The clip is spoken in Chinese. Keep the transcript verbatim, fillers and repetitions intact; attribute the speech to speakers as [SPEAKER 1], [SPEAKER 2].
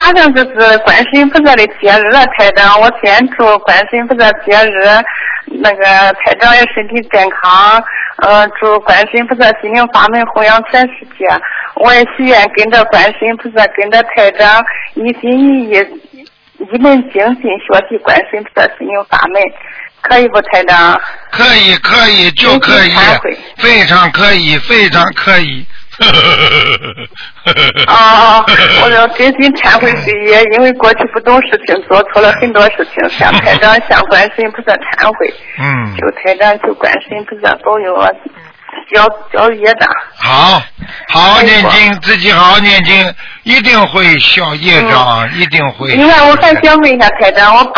[SPEAKER 1] 马上就是观世音菩萨的节日了，台长，我先祝观世音菩萨节日那个台长也身体健康，呃，祝观世音菩萨心灵法门弘扬全世界。我也许愿跟着观世音菩萨，跟着台长一心一意，一门精进学习观世音菩萨心灵法门，可以不，台长？
[SPEAKER 2] 可以，可以，就可以，非常可以，非常可以。
[SPEAKER 1] 哦，我要真心忏悔罪业，因为过去不懂事情，做错了很多事情，向台长、向观世音菩萨忏悔。
[SPEAKER 2] 嗯。
[SPEAKER 1] 求台长，求观世音菩萨保佑我消消业障。
[SPEAKER 2] 好，好好念经，自己好好念经，一定会消业障，嗯、一定会。
[SPEAKER 1] 另外，我还想问一下台长，我。